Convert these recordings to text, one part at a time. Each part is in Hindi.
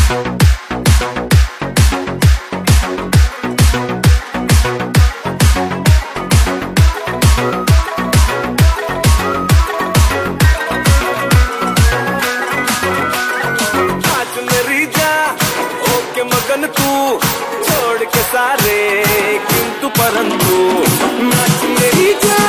तू छोड़ के सारे किंतु परंतु नाच मेरी जा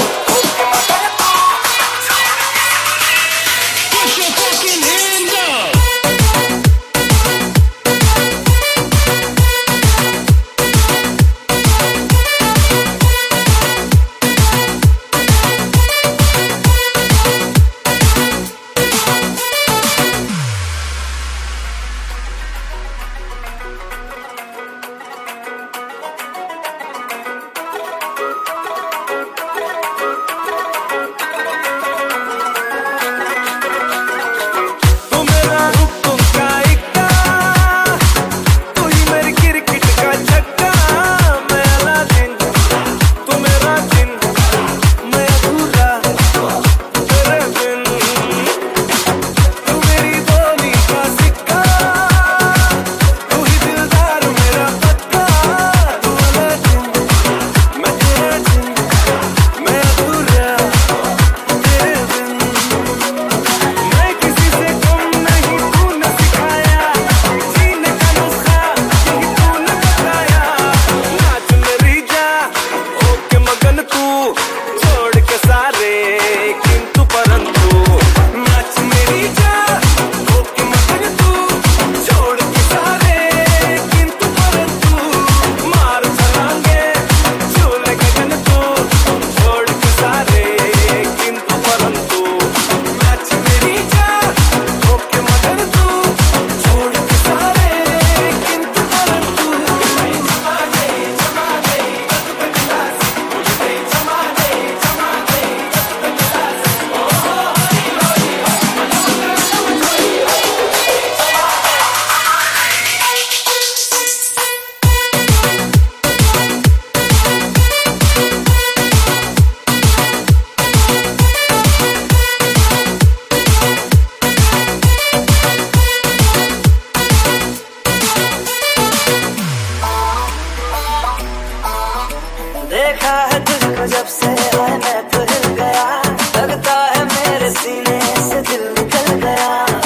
देखा है तुझको जब से मैं तो हिल गया, लगता है मेरे सीने से दिल निकल गया।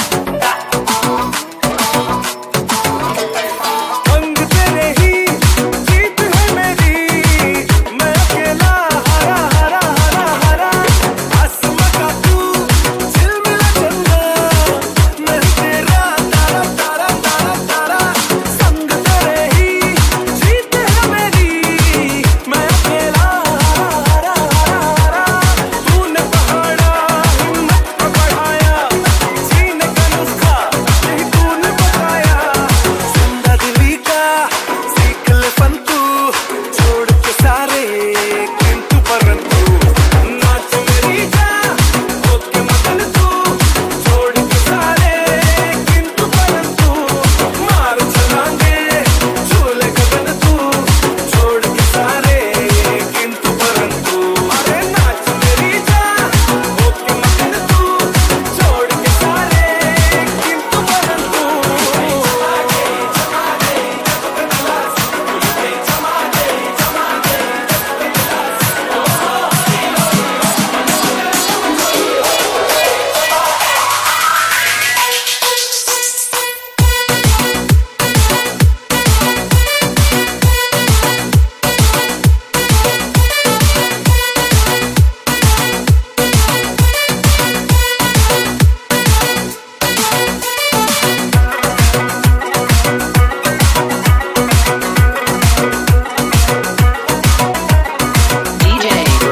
अंग तेरे ही जीत है मेरी, मैं अकेला हरा हरा हरा हरा। आसमां का तू झिलमिला चंदा, मैं तेरा तारा तारा तारा तारा। संग तेरे ही जीत है मेरी, मैं अकेला हरा हरा हरा हरा। तूने पहाड़ा हिम्मत को बढ़ाया, जीने का नुस्खा यही तूने बताया। जिंदा दिली का सीख ले फन तू, छोड़ के सारे किंतु परंतु। नाच मेरी जा होके मगन तू, छोड़ के सारे किंतु परंतु। मार छलांगे झूले गगन तू, छोड़ के सारे किंतु परंतु। अरे नाच मेरी जा होके मगन तू, छोड़ के सारे किंतु परंतु।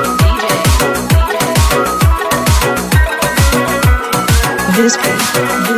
This